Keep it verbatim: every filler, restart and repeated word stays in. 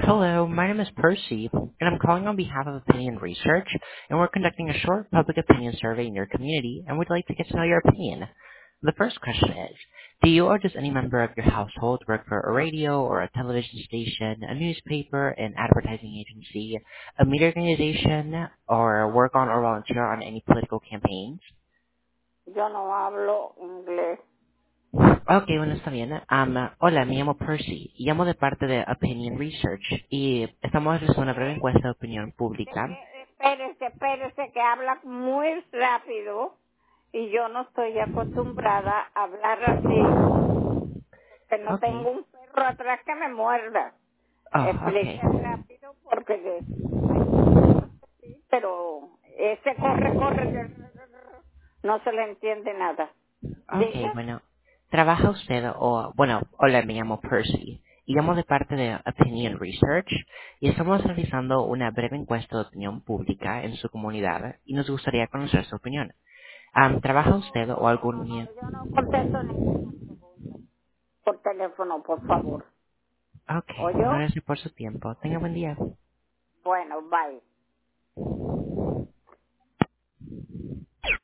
Hello, my name is Percy, and I'm calling on behalf of Opinion Research, and we're conducting a short public opinion survey in your community, and we'd like to get to know your opinion. The first question is, do you or does any member of your household work for a radio or a television station, a newspaper, an advertising agency, a media organization, or work on or volunteer on any political campaigns? Yo no hablo inglés. Ok, bueno, está bien. Um, hola, me llamo Percy y llamo de parte de Opinion Research y estamos realizando una breve encuesta de opinión De pública. que, espérese, espérese, que habla muy rápido y yo no estoy acostumbrada a hablar así, que no Ok. tengo un perro atrás que me muerda. Oh, Explique ok. rápido porque de- sí, pero ese corre, corre, que no se le entiende nada. Ok, Diga, bueno. ¿Trabaja usted o, bueno, hola, me llamo Percy y llamo de parte de Opinion Research y estamos realizando una breve encuesta de opinión pública en su comunidad y nos gustaría conocer su opinión. Um, ¿Trabaja usted o algún no, miembro? yo no contesto ninguna pregunta por teléfono, por favor. Ok, ¿Oyó? gracias por su tiempo. Tenga buen día. Bueno, bye.